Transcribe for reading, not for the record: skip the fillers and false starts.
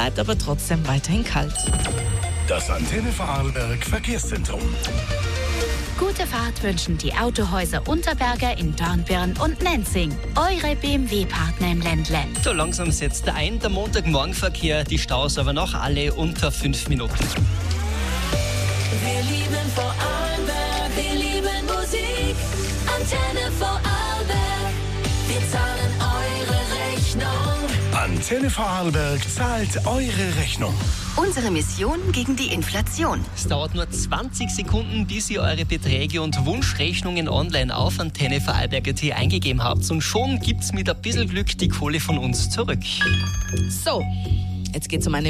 bleibt aber trotzdem weiterhin kalt. Das Antenne Vorarlberg Verkehrszentrum. Gute Fahrt wünschen die Autohäuser Unterberger in Dornbirn und Nenzing. Eure BMW-Partner im Ländle. So langsam setzt er ein, der Montagmorgenverkehr, die Staus aber noch alle unter 5 Minuten. Wir lieben Vorarlberg, wir lieben Musik. Antenne Vorarlberg, wir zahlen eure Rechnung. Antenne Vorarlberg zahlt eure Rechnung. Unsere Mission gegen die Inflation. Es dauert nur 20 Sekunden, bis ihr eure Beträge und Wunschrechnungen online auf antennevorarlberg.at eingegeben habt. Und schon gibt's mit ein bisschen Glück die Kohle von uns zurück. So, jetzt geht's um eine